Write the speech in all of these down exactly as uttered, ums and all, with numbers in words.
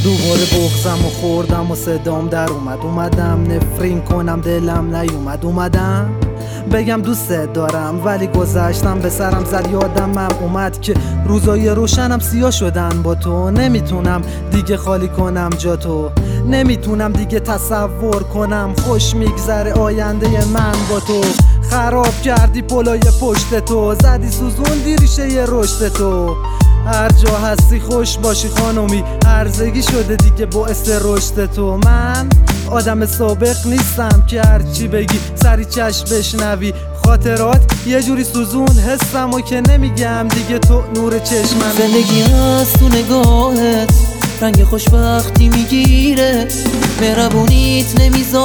دوباره بغزم و خوردم و صدام در اومد. اومدم نفرین کنم دلم نیومد. اومدم بگم دوست دارم ولی گذشتم به سرم زد. یادمم اومد که روزای روشنم سیاه شدن با تو. نمیتونم دیگه خالی کنم جا تو. نمیتونم دیگه تصور کنم خوش میگذره آینده من با تو. خراب کردی پلای پشت تو، زدی سوزوندی ریشه ی رشد تو. هر جا هستی خوش باشی خانومی، هرزگی شده دیگه باعث رشد تو. من آدم سابق نیستم که هرچی بگی سری چشم بشنوی. خاطرات یه جوری سوزون حسم و که نمیگم دیگه تو نور چشمم. زندگی هست تو نگاهت، رنگ خوشبختی میگیره، مهربونیت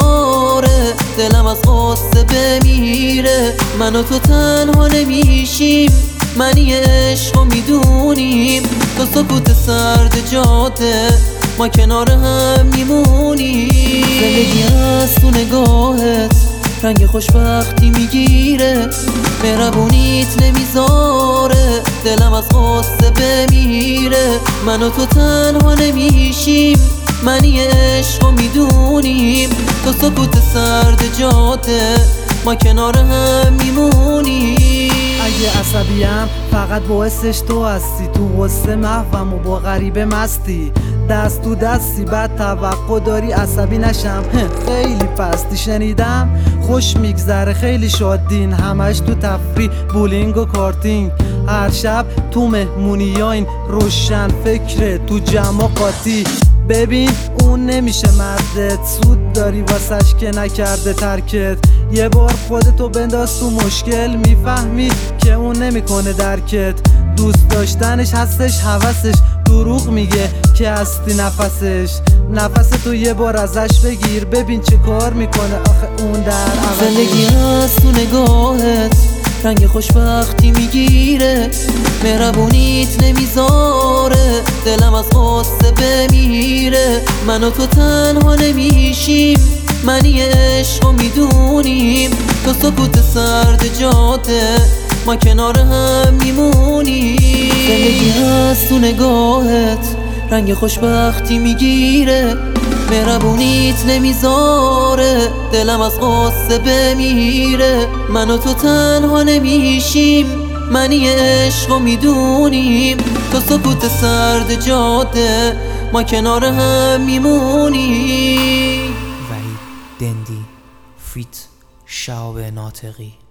نمیذاره دلم از غصه بمیره. من و تو تنها نمیشیم، منی عشقو میدونیم، تو سکوت سرد جاده ما کنار هم میمونیم. زندگی هست تو نگاهت، رنگ خوشبختی میگیره، مهربونیت نمیذاره دلم از غصه بمیره. من و تو تنها نمیشیم، منی عشقو میدونیم، تو سکوت سرد جاده ما کنار هم میمونیم. اگه عصبیم فقط باعثش تو هستی، تو غصه محوم و با غریبه مستی. دست تو دستی بعد توقع داری عصبی نشم، خیلی پستی. شنیدم خوش میگذره خیلی شادین، همش تو تفریح بولینگ و کارتینگ. هر شب تو مهمونیاین روشن فکره تو جمع قاطی. ببین اون نمیشه مردت، سود داری واسش که نکرده ترکت. یه بار خودتو بنداز تو مشکل، میفهمی که اون نمیکنه درکت. دوست داشتنش هستش هوسش، دروغ میگه که هستی نفسش. نفس تو یه بار ازش بگیر ببین چه کار میکنه آخه اون در عوضش. زندگی هست تو نگاهت، رنگ خوشبختی میگیره، مهربونیت نمیذاره دلم از غصه بمیره. من و تو تنها نمیشیم، منی عشقو میدونیم، تو سکوت سرد جاده ما کنار هم میمونیم. زندگی هست تو نگاهت، رنگ خوشبختی میگیره، مهربونیت نمیذاره دلم از غصه بمیره. من و تو تنها نمیشیم، منی عشقو میدونیم، تو سکوت سرد جاده ما کنار هم میمونیم. وحید دندی فیت شهاب ناطقی.